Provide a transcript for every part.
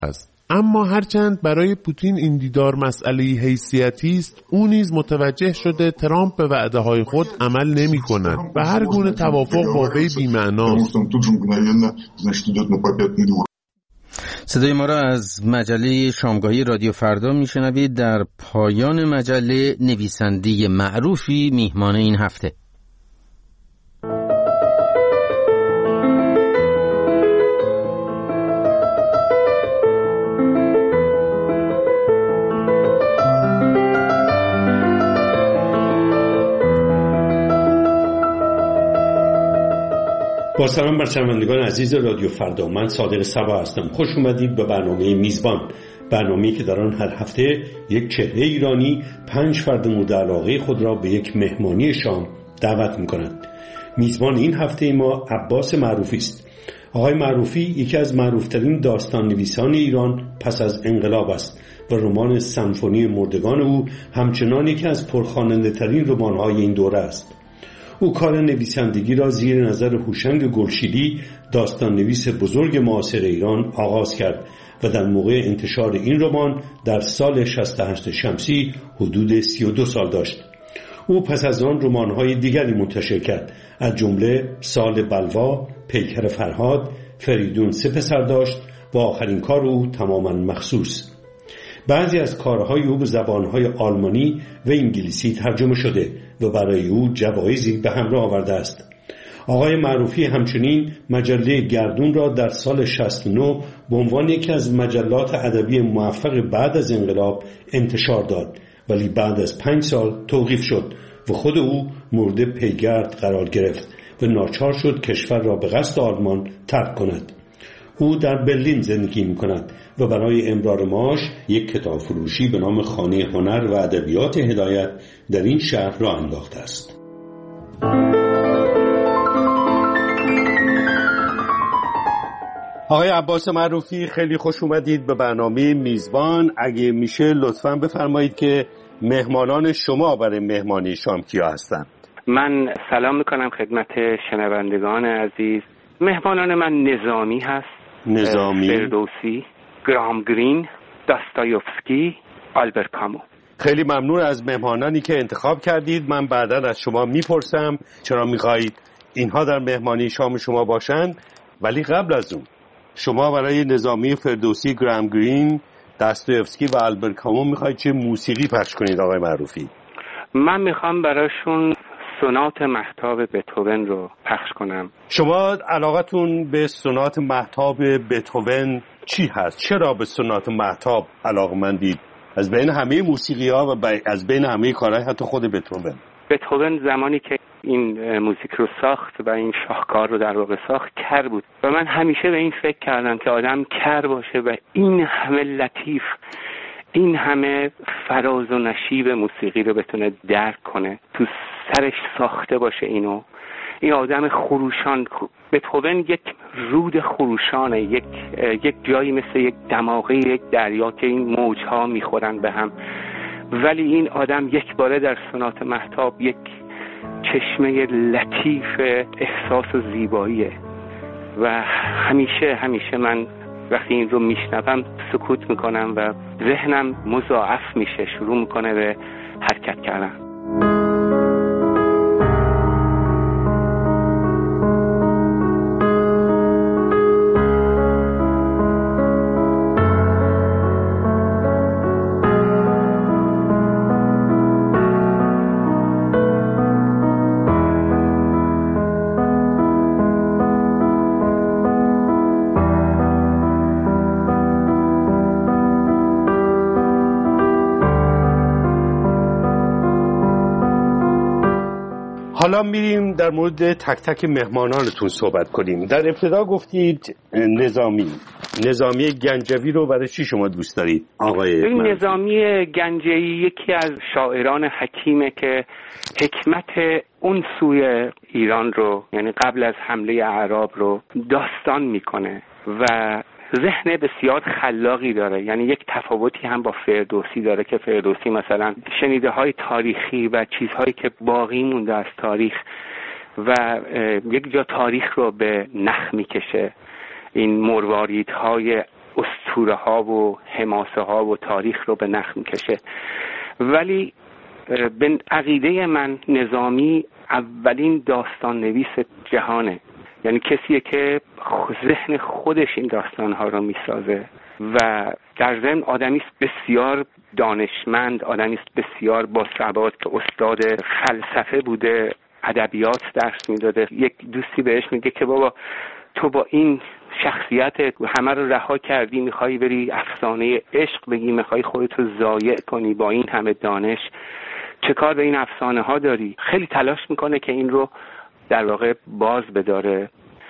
است. اما هرچند برای پوتین این دیدار مسئله حیثیتی است، او نیز متوجه شده ترامپ به وعده‌های خود عمل نمی‌کند و هر گونه توافق با وی بی‌معناست. صدای ما را از مجله شامگاهی رادیو فردا میشنوید. در پایان مجله نویسنده معروفی میهمان این هفته. با سلام بر شنوندگان عزیز رادیو فردا، من صادق صبا هستم. خوش اومدید به برنامه میزبان، برنامه‌ای که در آن هر هفته یک چهره ایرانی 5 فرد مورد علاقه خود را به یک مهمانی شام دعوت می‌کند. میزبان این هفته ما عباس معروفی است. آقای معروفی یکی از معروفترین داستان نویسان ایران پس از انقلاب است و رمان سمفونی مردگان او همچنان یکی از پرخواننده‌ترین رمان‌های این دوره است. او کار نویسندگی را زیر نظر هوشنگ گلشیدی، داستان نویس بزرگ معاصر ایران، آغاز کرد و در موقع انتشار این رمان در سال 68 شمسی حدود 32 سال داشت. او پس از آن رمان‌های دیگری منتشر کرد، از جمله سال بلوا، پیکر فرهاد، فریدون 3 پسر داشت و آخرین کار او تماما مخصوص. بعضی از کارهای او به زبانهای آلمانی و انگلیسی ترجمه شده و برای او جوایزی به همراه آورده است. آقای معروفی همچنین مجله گردون را در سال 69 به عنوان یکی از مجلات ادبی موفق بعد از انقلاب انتشار داد، ولی بعد از 5 سال توقیف شد و خود او مورد پیگرد قرار گرفت و ناچار شد کشور را به قصد آلمان ترک کند. او در برلین زندگی می‌کند و برای امرار معاش یک کتاب فروشی به نام خانه هنر و ادبیات هدایت در این شهر را انداخته است. آقای عباس معروفی، خیلی خوش اومدید به برنامه میزبان. اگه میشه لطفاً بفرمایید که مهمانان شما برای مهمانی شام کیا هستند؟ من سلام میکنم خدمت شنوندگان عزیز. مهمانان من نظامی هست، نظامی، فردوسی، گرام گرین، داستایوفسکی، آلبرت کامو. خیلی ممنون از مهمانانی که انتخاب کردید. من بعدا از شما میپرسم چرا میخواهید اینها در مهمانی شام شما باشند، ولی قبل از اون شما برای نظامی، فردوسی، گرام گرین، داستایوفسکی و آلبرت کامو میخواهید چه موسیقی پخش کنید آقای معروفی؟ من میخوام براشون سونات مهتاب بتهوون رو پخش کنم. شما علاقتون به سونات مهتاب بتهوون چی هست؟ چرا به سونات مهتاب علاقمندید؟ از بین همه موسیقی‌ها و از بین همه کارهای حتی خود بتهوون. بتهوون زمانی که این موزیک رو ساخت و این شاهکار رو در واقع ساخت کر بود و من همیشه به این فکر کردم که آدم کر باشه و این همه لطیف، این همه فراز و نشیب موسیقی رو بتونه درک کنه، تو سرش ساخته باشه اینو. این آدم خروشان، بتهوون یک رود خروشانه، یک جایی مثل یک دماغه یک دریا که این موجها میخورن به هم، ولی این آدم یک باره در سونات مهتاب یک چشمه لطیف احساس و زیباییه و همیشه من وقتی این رو میشنوم سکوت میکنم و ذهنم مضاعف میشه، شروع میکنه به حرکت کردن. حالا میریم در مورد تک تک مهمانانتون صحبت کنیم. در ابتدا گفتید نظامی گنجوی رو برای چی شما دوست دارید آقای؟ این نظامی گنجوی یکی از شاعران حکیمه که حکمت اون سوی ایران رو، یعنی قبل از حمله اعراب رو داستان میکنه و ذهن بسیار خلاقی داره. یعنی یک تفاوتی هم با فردوسی داره که فردوسی مثلا شنیده های تاریخی و چیزهایی که باقی مونده از تاریخ و یک جا تاریخ رو به نخ میکشه. این مرواریدهای اسطوره ها و حماسه ها و تاریخ رو به نخ میکشه. ولی به عقیده من نظامی اولین داستان نویس جهانه، یعنی کسیه که ذهن خودش این داستانها رو میسازه و در ضمن آدمی است بسیار دانشمند، آدمی است بسیار باثبات که استاد فلسفه بوده، ادبیات درس میداده. یک دوستی بهش میگه که بابا تو با این شخصیت همه رو رها کردی، میخوای بری افسانه عشق بگی، میخوای خودتو ضایع کنی با این همه دانش، چه کار به این افسانه ها داری؟ خیلی تلاش میکنه که این رو در واقع باز بداره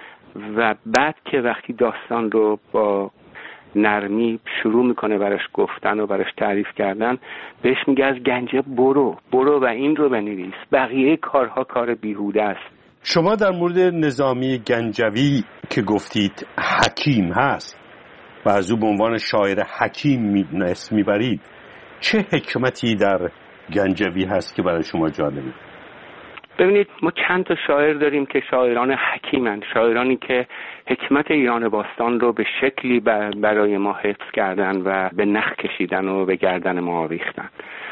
و بعد که وقتی داستان رو با نرمی شروع میکنه براش گفتن و براش تعریف کردن، بهش میگه از گنجه برو و این رو بنویس، بقیه کارها کار بیهوده است. شما در مورد نظامی گنجوی که گفتید حکیم هست و از او به عنوان شاعر حکیم اسم میبرید، چه حکمتی در گنجوی هست که برای شما جالبه؟ ببینید ما چند تا شاعر داریم که شاعران حکیمند، شاعرانی که حکمت ایران باستان رو به شکلی برای ما حفظ کردن و به نخ کشیدن و به گردن ما آویختن.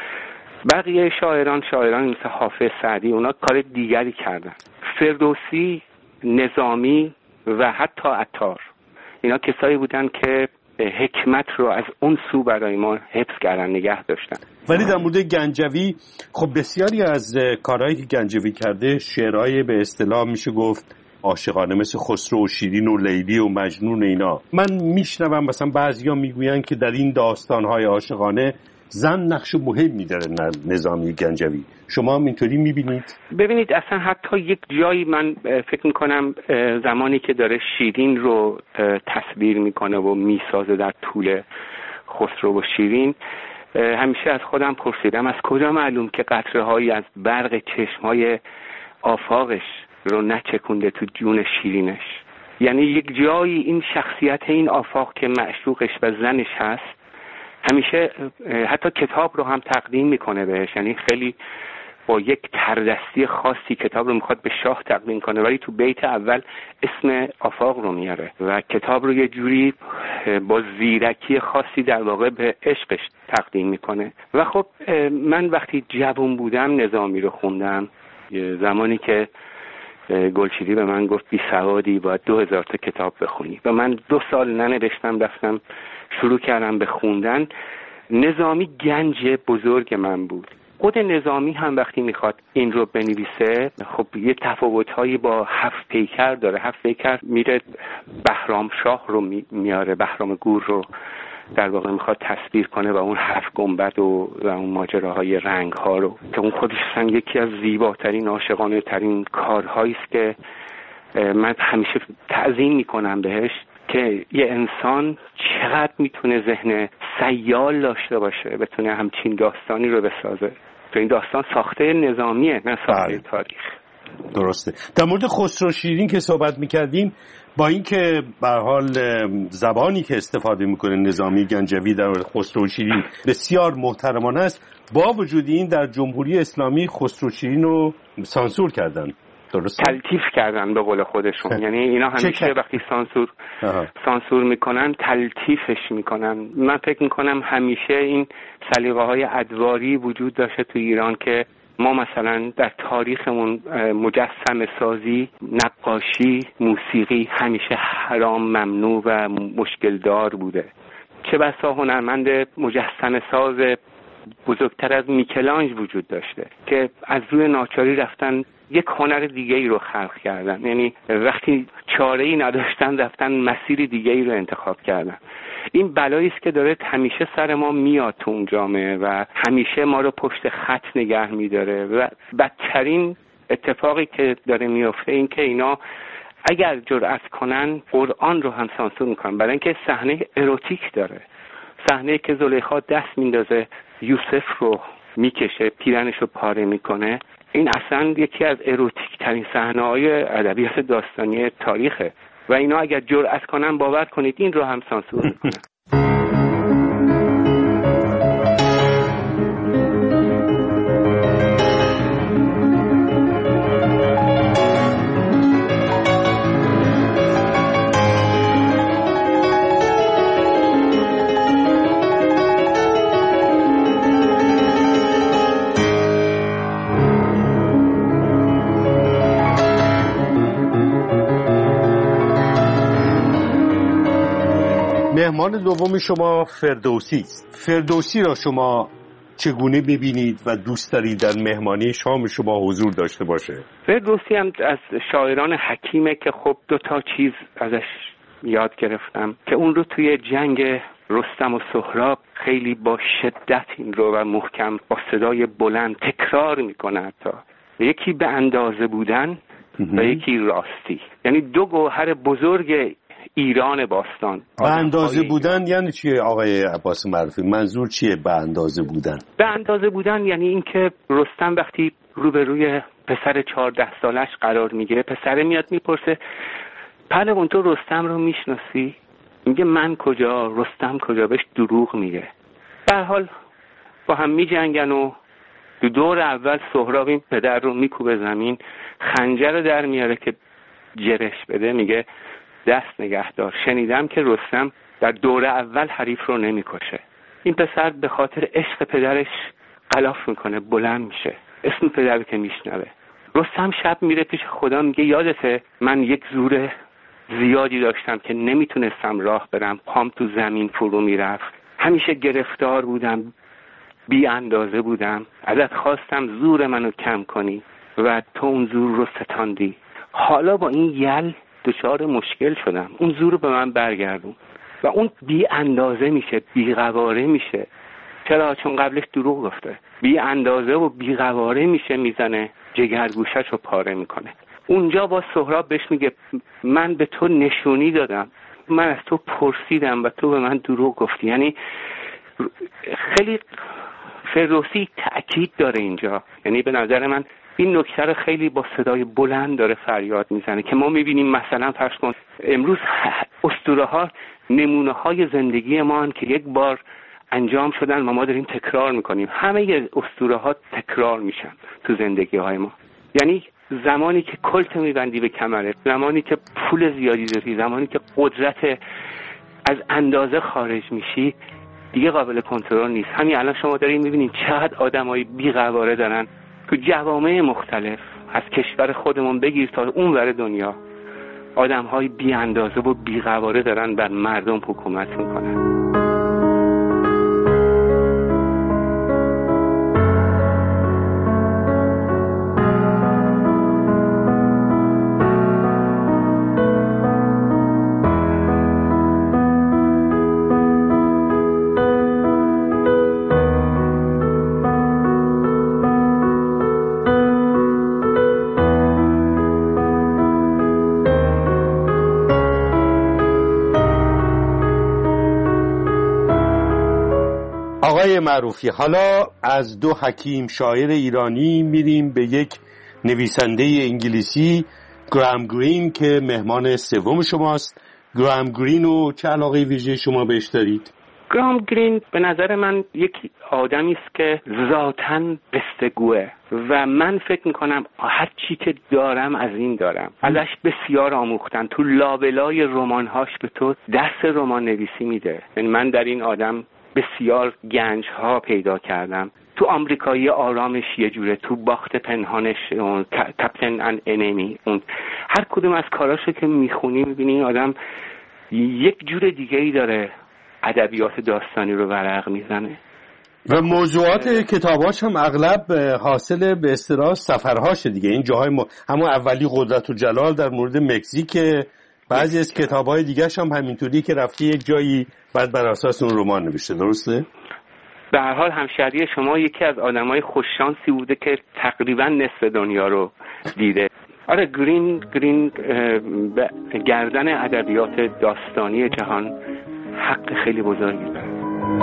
بقیه شاعران مثل حافظ، سعدی، اونا کار دیگری کردن. فردوسی، نظامی و حتی عطار، اینا کسایی بودن که حکمت رو از اون سو برای ما حفظ کردن، نگه داشتن. ولی در مورد گنجوی خب بسیاری از کارهایی که گنجوی کرده شعرهای به اصطلاح میشه گفت عاشقانه، مثل خسرو و شیرین و لیلی و مجنون. اینا من میشنوم مثلا بعضیا میگوین که در این داستانهای عاشقانه زن نقش مهمی داره نظامی گنجوی. شما هم اینطوری میبینید؟ ببینید اصلا حتی یک جایی من فکر میکنم زمانی که داره شیرین رو تصویر میکنه و میسازه در طول خسرو و شیرین، همیشه از خودم پرسیدم از کجا معلوم که قطره هایی از برق چشمهای آفاقش رو نچکونده تو جون شیرینش. یعنی یک جایی این شخصیت این آفاق که معشوقش و زنش هست همیشه حتی کتاب رو هم تقدیم میکنه بهش، یعنی خیلی با یک تردستی خاصی کتاب رو میخواد به شاه تقدیم کنه، ولی تو بیت اول اسم آفاق رو میاره و کتاب رو یه جوری با زیرکی خاصی در واقع به عشقش تقدیم میکنه. و خب من وقتی جوان بودم نظامی رو خوندم، زمانی که گلچیدی به من گفت بی سوادی باید 2000 تا کتاب بخونی و من 2 سال ننوشتم، رفتم شروع کردم به خوندن. نظامی گنج بزرگ من بود. خود نظامی هم وقتی میخواد این رو بنویسه خب یه تفاوت‌هایی با 7 پیکر داره. 7 پیکر میره بهرام شاه رو میاره، بهرام گور رو در واقع میخواد تصویر کنه و اون 7 گنبد و اون ماجراهای رنگ‌ها رو که اون خودش یکی از زیباترین عاشقانه ترین کارهایی است که من همیشه تعظیم میکنم بهش، که یه انسان چقدر میتونه ذهن سیال داشته باشه بتونه همچین داستانی رو بسازه. تو این داستان ساخته نظامیه نه ساخته تاریخ. درسته. در مورد خسرو شیرین که صحبت میکردیم، با اینکه به هر حال زبانی که استفاده میکنه نظامی گنجوی در مورد خسرو شیرین بسیار محترمانه است، با وجود این در جمهوری اسلامی خسرو شیرین رو سانسور کردن. درسته؟ تلطیف کردن به قول خودشون. یعنی اینا همیشه وقتی سانسور میکنن تلطیفش میکنن. من فکر میکنم همیشه این سلیقه های ادواری وجود داشته تو ایران که ما مثلا در تاریخمون مجسمه سازی، نقاشی، موسیقی همیشه حرام، ممنوع و مشکل دار بوده. چه بسا هنرمند مجسمه ساز بزرگتر از میکلانج وجود داشته که از روی ناچاری رفتن یک هنر دیگه ای رو خلق کردن. یعنی وقتی چاره ای نداشتن رفتن مسیر دیگه ای رو انتخاب کردن. این بلایی است که داره همیشه سر ما میاد تو اون جامعه و همیشه ما رو پشت خط نگه میداره و بدترین اتفاقی که داره میفته این که اینا اگر جرأت کنن قرآن رو هم سانسور میکنن، برای اینکه صحنه اروتیک داره، صحنه که زلیخا دست میندازه یوسف رو میکشه، پیرنش رو پاره میکنه. این اصلا یکی از اروتیک ترین صحنه‌های ادبیات داستانی تاریخه و اینا اگر جرأت کنن باور کنید این رو هم سانسور میکنن. مهمان دوم شما فردوسی است. فردوسی را شما چگونه ببینید و دوست دارید در مهمانی شام شما حضور داشته باشه؟ فردوسی هم از شاعران حکیمه که خب 2 چیز ازش یاد گرفتم که اون رو توی جنگ رستم و سهراب خیلی با شدت این رو و محکم با صدای بلند تکرار میکنه حتی. یکی به اندازه بودن و یکی راستی، یعنی 2 گوهر بزرگ ایران باستان. به اندازه بودن یعنی چیه آقای عباس معروفی؟ منظور چیه به اندازه بودن؟ به اندازه بودن یعنی این که رستم وقتی روبروی پسر 14 سالش قرار میگیره، پسر میاد میپرسه پهلوان تو رستم رو میشناسی؟ میگه من کجا، رستم کجا؟ بهش دروغ میگه. به هر حال با هم میجنگن و تو دور اول سهراب این پدر رو میکوبه زمین، خنجر رو در میاره که جرش بده، میگه دست نگه دار، شنیدم که رستم در دور اول حریف رو نمیکشه. این پسر به خاطر عشق پدرش غلاف میکنه، بلند میشه، اسم پدر رو که میشنوه. رستم شب میره پیش خدا، میگه یادته من یک زور زیادی داشتم که نمیتونستم راه برم، پام تو زمین فرو میرفت، همیشه گرفتار بودم، بی اندازه بودم، ازت خواستم زور منو کم کنی و تو اون زور رو ستاندی. حالا با این یل دچار مشکل شدم، اون زور رو به من برگردون. و اون بی اندازه میشه، بی قواره میشه. چرا؟ چون قبلش دروغ گفته. بی اندازه و بی قواره میشه، میزنه جگرگوشش رو پاره میکنه. اونجا با سهراب بهش میگه من به تو نشونی دادم، من از تو پرسیدم و تو به من دروغ گفتی. یعنی خیلی فردوسی تأکید داره اینجا. یعنی به نظر من این نکته رو خیلی با صدای بلند داره فریاد میزنه که ما میبینیم مثلا فرض کن امروز اسطوره ها نمونه های زندگی ما هن که یک بار انجام شدن و ما داریم تکرار میکنیم. همه اسطوره ها تکرار میشن تو زندگی های ما. یعنی زمانی که کلت میبندی به کمرت، زمانی که پول زیادی داری، زمانی که قدرت از اندازه خارج میشی، دیگه قابل کنترل نیست. همین الان شما دارین میبینین چقدر آدمای بی‌قواره دارن تو جوامع مختلف، از کشور خودمون بگیر تا اون ور دنیا، آدم‌های بی اندازه و بی قواره دارن بر مردم حکومت میکنن. آقای معروفی، حالا از 2 حکیم شاعر ایرانی میریم به یک نویسنده انگلیسی، گرام گرین، که مهمان سوم شماست. گرام گرین رو چه علاقه ویژه شما بهش دارید؟ گرام گرین به نظر من یک آدمی است که ذاتاً قصه‌گوه و من فکر میکنم هر چی که دارم از این دارم. ازش بسیار آموختن. تو لابلای رمان‌هاش به تو درس رمان نویسی میده. یعنی من در این آدم بسیار گنج ها پیدا کردم. تو آمریکایی آرامش یه جوره، تو باخت پنهانش، اون کپتن ان انمی، اون هر کدوم از کاراشو که میخونی میبینی این آدم یک جور دیگه ای داره ادبیات داستانی رو ورق میزنه. و موضوعات کتاباش هم اغلب حاصل به اصطلاح سفرهاشه دیگه. این جاهای همون اولی قدرت و جلال در مورد مکزیک، بعضی از کتاب‌های دیگه‌ش هم همینطوری که رفتی یک جایی بعد بر اساس اون رمان نوشته. درسته؟ به هر حال همشهری شما یکی از آدمای خوششانسی بوده که تقریبا نصف دنیا رو دیده. آره، گرین گردن ادبیات داستانی جهان حق خیلی بزرگی داره.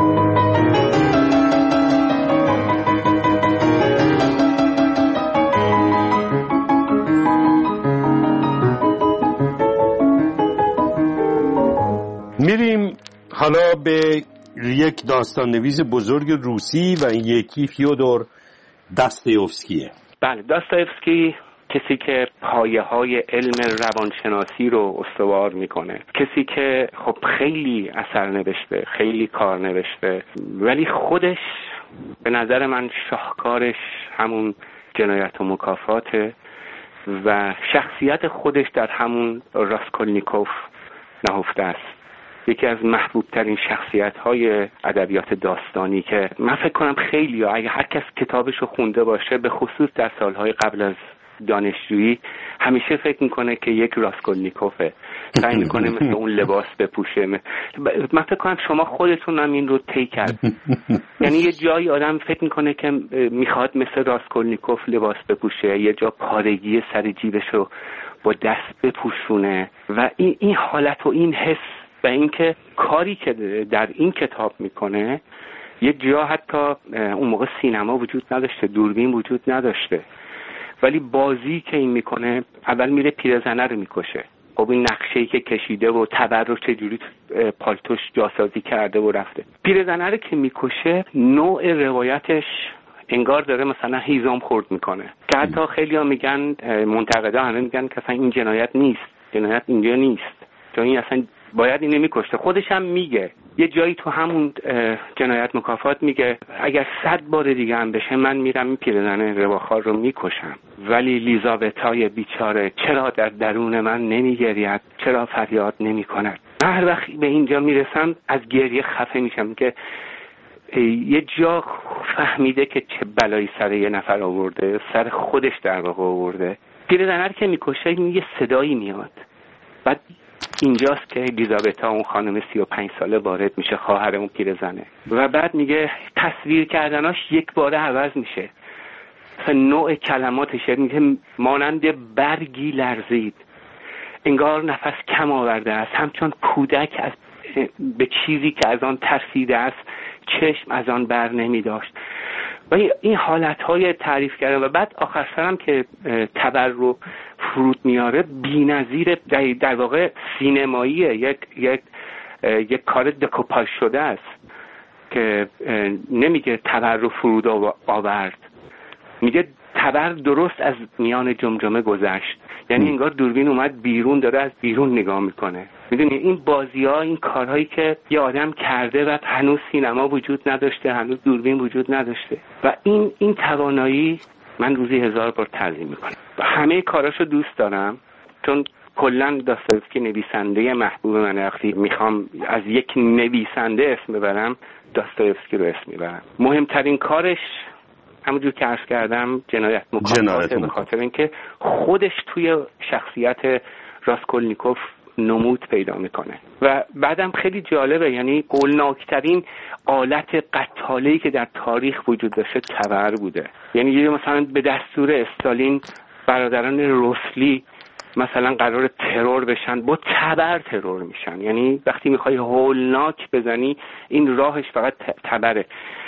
میریم حالا به یک داستان نویس بزرگ روسی و این یکی فیودور داستایوفسکیه. بله، داستایوفسکی کسی که پایه‌های علم روانشناسی رو استوار میکنه، کسی که خب خیلی اثر نوشته، خیلی کار نوشته، ولی خودش به نظر من شاهکارش همون جنایت و مکافاته و شخصیت خودش در همون راسکولنیکوف نهفته است. یکی از محبوب ترین شخصیت های ادبیات داستانی که من فکر کنم خیلی اگه هر کس کتابش رو خونده باشه، به خصوص در سالهای قبل از دانشجویی، همیشه فکر میکنه که یک راسکولنیکوفه، سعی میکنه مثل اون لباس بپوشه. من فکر کنم شما خودتون هم این رو طی کرد. یعنی یه جایی آدم فکر میکنه که میخواد مثل راسکولنیکوف لباس بپوشه، یه جا پارگی سر جیبش رو با دست بپوشونه و این حالت و این حس و اینکه کاری که در این کتاب میکنه، یه جا حتی اون موقع سینما وجود نداشته، دوربین وجود نداشته، ولی بازی که این میکنه، اول میره پیرزنه رو میکشه. خب این نقشه‌ای که کشیده و تبر رو چجوری پالتوش جاسازی کرده و رفته. پیرزنه رو که میکشه، نوع روایتش انگار داره مثلا هیزم خورد میکنه که حتی خیلی ها میگن، منتقدا همه میگن که اصلا این جنایت نیست، جنایت اینجا نیست، چون این اصلا باید اینو میکشته. خودش هم میگه یه جایی تو همون جنایت مکافات میگه اگر 100 بار دیگه هم بشه من میرم این پیرزن رواخوار رو میکشم، ولی لیزابتای بیچاره چرا در درون من نمیگرید، چرا فریاد نمیکند. من هر وقت به اینجا میرسم از گریه خفه میشم که یه جا فهمیده که چه بلایی سر یه نفر آورده، سر خودش در واقع آورده. پیرزنه که میکشه یه صدایی میاد، بعد اینجاست که الیزابتا اون خانم 35 ساله وارد میشه، خواهر اون پیرزنه، و بعد میگه تصویر کردناش یک باره عوض میشه. نوع کلماتش میگه مانند برگی لرزید، انگار نفس کم آورده است، همچون کودک از به چیزی که از آن ترسیده است چشم از آن بر نمی داشت. و این حالتهای تعریف کردن و بعد آخر سرم که تبر رو فرود میاره، بی‌نظیر، در واقع سینماییه، یک کار دکوپاژ شده است که نمیگه تبر رو فرود آورد، میگه تبر درست از میان جمجمه گذشت. یعنی انگار دوربین اومد بیرون، داره از بیرون نگاه میکنه. میدونی این بازی‌ها، این کارهایی که یه آدم کرده و هنوز سینما وجود نداشته، هنوز دوربین وجود نداشته، و این توانایی من روزی 1000 بار تعظیم میکنم و همه کاراشو دوست دارم، چون کلا داستایوفسکی نویسنده محبوب منه. وقتی میخوام از یک نویسنده اسم ببرم، داستایوفسکی رو اسم میبرم. مهمترین کارش همونجور که عرض کردم جنایت مکافات، به خاطر اینکه خودش توی شخصیت راسکولنیکوف نمود پیدا میکنه. و بعدم خیلی جالبه، یعنی هولناکترین آلت قتاله‌ای که در تاریخ وجود داشته تبر بوده. یعنی مثلا به دستور استالین برادران روسلی مثلا قرار ترور بشن، با تبر ترور میشن. یعنی وقتی میخوای هولناک بزنی، این راهش فقط تبره.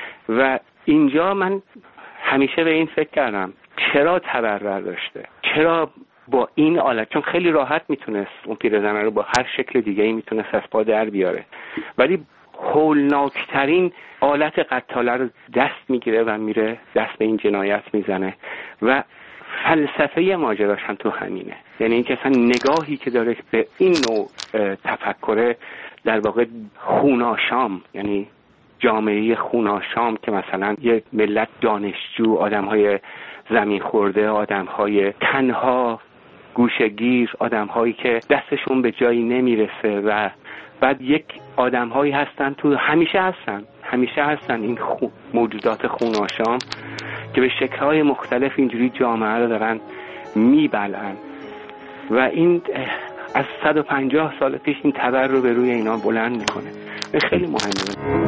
و اینجا من همیشه به این فکر کردم چرا تبر برداشته، چرا با این آلت، چون خیلی راحت میتونست اون پیرزنه رو با هر شکل دیگه‌ای میتونست از پا در بیاره، ولی هولناکترین آلت قتاله رو دست میگیره و میره دست به این جنایت میزنه. و فلسفه ماجراش هم تو همینه، یعنی اینکه اصلا نگاهی که داره به این نوع تفکر، در واقع خوناشام، یعنی جامعه خوناشام که مثلا یک ملت دانشجو، آدم‌های زمین خورده، آدم‌های تنها گوشه‌گیر، آدم‌هایی که دستشون به جایی نمیرسه، و بعد یک آدم‌هایی هستن تو، همیشه هستن این موجودات خوناشام که به شکل‌های مختلف اینجوری جامعه رو دارن میبلعن. و این از 150 سال پیش این تبر رو به روی اینا بلند میکنه. خیلی مهمه.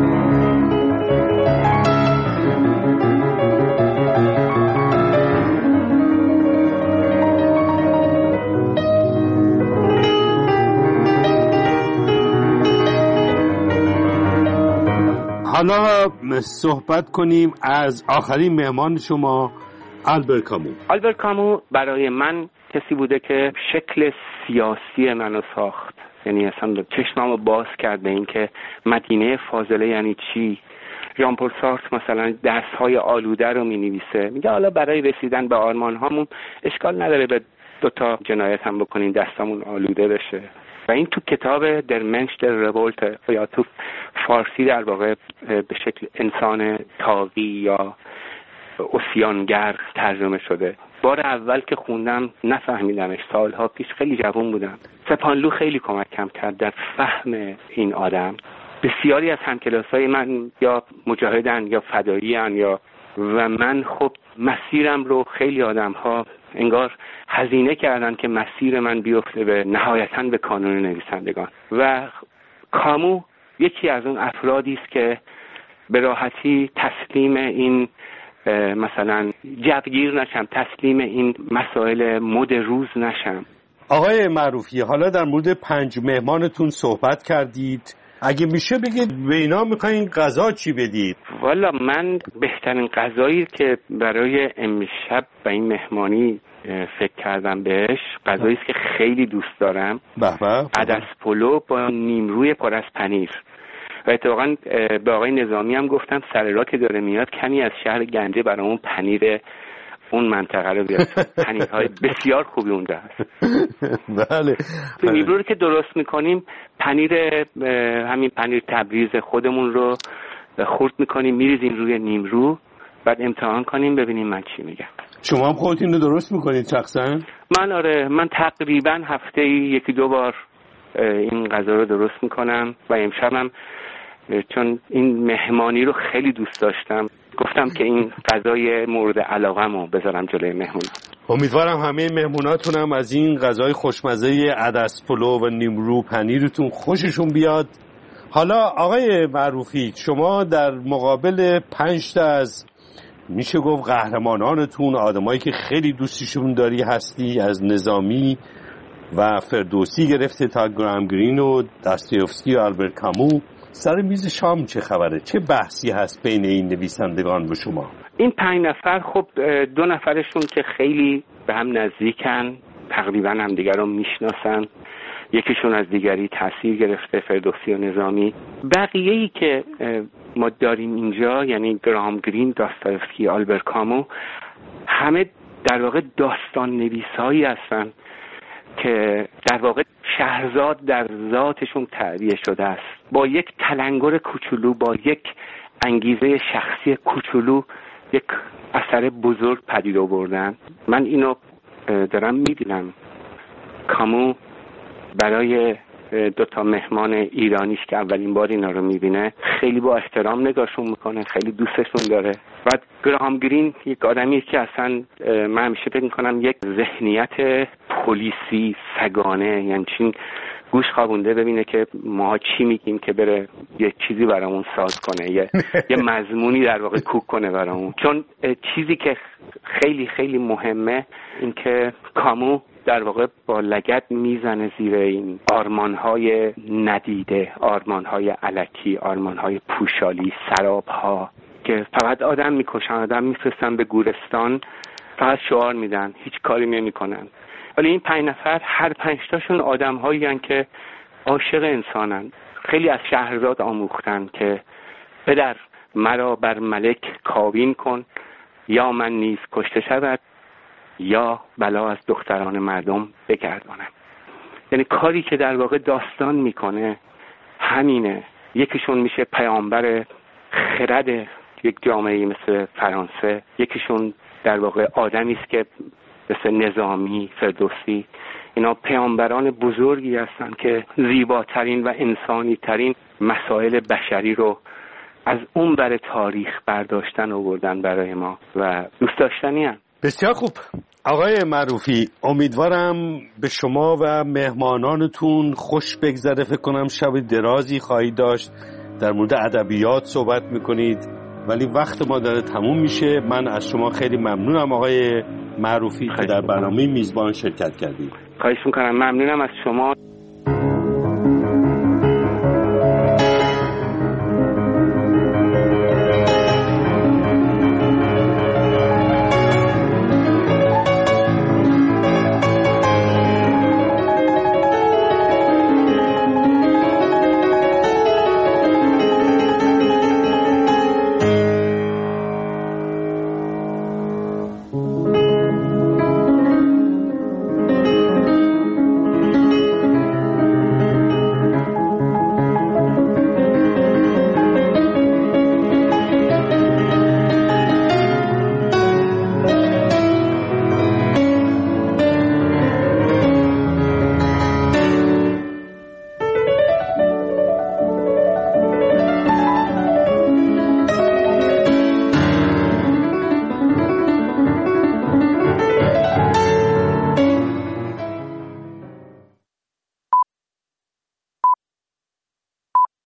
حالا صحبت کنیم از آخرین مهمان شما، آلبر کامو. آلبر کامو برای من کسی بوده که شکل سیاسی منو ساخت. یعنی اصلا چشممو باز کرد به این که مدینه فاضله یعنی چی. ژان پل سارتر مثلا دست‌های آلوده رو می‌نویسه، میگه حالا برای رسیدن به آرمان‌هامون اشکال نداره به 2 جنایت هم بکنین دستمون آلوده بشه. و این تو کتاب در منش در رولت، یا تو فارسی در واقع به شکل انسان تاقی یا اسیانگر ترجمه شده. بار اول که خوندم نفهمیدمش، سالها پیش، خیلی جوان بودم. سپانلو خیلی کمکم کرد در فهم این آدم. بسیاری از همکلاسای من یا مجاهدن یا فدایی‌ان یا و من خب مسیرم رو خیلی آدم‌ها انگار هزینه کردن که مسیر من بیفته به نهایتاً به کانون نویسندگان. و کامو یکی از اون افرادی است که به راحتی تسلیم این مثلا جوگیر نشم، تسلیم این مسائل مد روز نشم. آقای معروفی، حالا در مورد 5 مهمانتون صحبت کردید، اگه میشه بگید به اینا میخواین غذا چی بدید؟ والا من بهترین غذایی که برای امشب و این مهمانی فکر کردم بهش، غذایی است که خیلی دوست دارم. عدس پلو با نیمروی پر از پنیر. و اتفاقا به آقای نظامی هم گفتم سر راه که داره میاد کمی از شهر گنجه برامون پنیر اون منطقه رو بیاد. پنیرهای بسیار خوبی اونجا هست. بله. نیمرو رو که درست میکنیم، همین پنیر تبریز خودمون رو خرد میکنیم، میریزیم روی نیمرو، بعد امتحان کنیم ببینیم من چی میگم. شما هم خودتون رو درست میکنید شخصا؟ من تقریبا هفته‌ای 1-2 بار این غذا رو درست میکنم و امشبم چون این مهمانی رو خیلی دوست داشتم گفتم که این غذای مورد علاقه‌مو بذارم جلوی مهمون. امیدوارم همه مهموناتون هم از این غذای خوشمزه عدس پلو و نیمرو پنیرتون خوششون بیاد. حالا آقای معروفی، شما در مقابل 5 تا از میشه گفت قهرمانانتون، آدمایی که خیلی دوستیشون داری هستی، از نظامی و فردوسی گرفته تا گرام گرین و داستایوفسکی و آلبرت کامو، سر میز شام چه خبره؟ چه بحثی هست بین این نویسندگان و شما؟ این 5 نفر خب 2 نفرشون که خیلی به هم نزدیکن، تقریبا هم دیگر رو میشناسن، یکیشون از دیگری تاثیر گرفته، فردوسی و نظامی. بقیه‌ای که ما داریم اینجا یعنی گرام گرین، داستایوفسکی، آلبرت کامو، همه در واقع داستان نویسایی هستن که در واقع شهرزاد در ذاتشون تعبیه شده است. با یک تلنگر کوچولو، با یک انگیزه شخصی کوچولو یک اثر بزرگ پدید آوردن. من اینو دارم میبینم. کامو برای 2 تا مهمان ایرانیش که اولین بار اینا رو میبینه خیلی با احترام نگاهشون میکنه، خیلی دوستشون داره. بعد گرام گرین یک آدمی که اصلا من همیشه فکر میکنم یک ذهنیت پلیسی سگانه، یعنی چین گوش خوابونده ببینه که ما چی میگیم که بره یه چیزی برامون ساز کنه، یه مضمونی در واقع کوک کنه برامون. چون چیزی که خیلی خیلی مهمه این که کامو در واقع با لگد میزنه زیر این آرمانهای ندیده، آرمانهای الکی، آرمانهای پوشالی، سرابها که فقط آدم میکشن، آدم میفرستن به گورستان، فقط شعار میدن، هیچ کاری نمیکنن. ولی این 5 نفر هر 5 تاشون آدم‌هایی هستن که عاشق انسانن. خیلی از شهرزاد آموختن که پدر مرا بر ملک کابین کن، یا من نیز کشته شود یا بلا از دختران مردم بگردانم. یعنی کاری که در واقع داستان میکنه همینه. یکیشون میشه پیامبر خرد یک جامعه مثل فرانسه، یکیشون در واقع آدمی است که مثل نظامی، فردوسی، اینا پیامبران بزرگی هستن که زیباترین و انسانی ترین مسائل بشری رو از اون بر تاریخ برداشتن آوردن برای ما و دوست داشتنی هستن. بسیار خوب آقای معروفی، امیدوارم به شما و مهمانانتون خوش بگذره. فکر کنم شب درازی خواهید داشت، در مورد ادبیات صحبت میکنید، ولی وقت ما داره تموم میشه. من از شما خیلی ممنونم آقای معروفی که در برنامه میزبان شرکت کردید. خواهش میکنم. ممنونم از شما.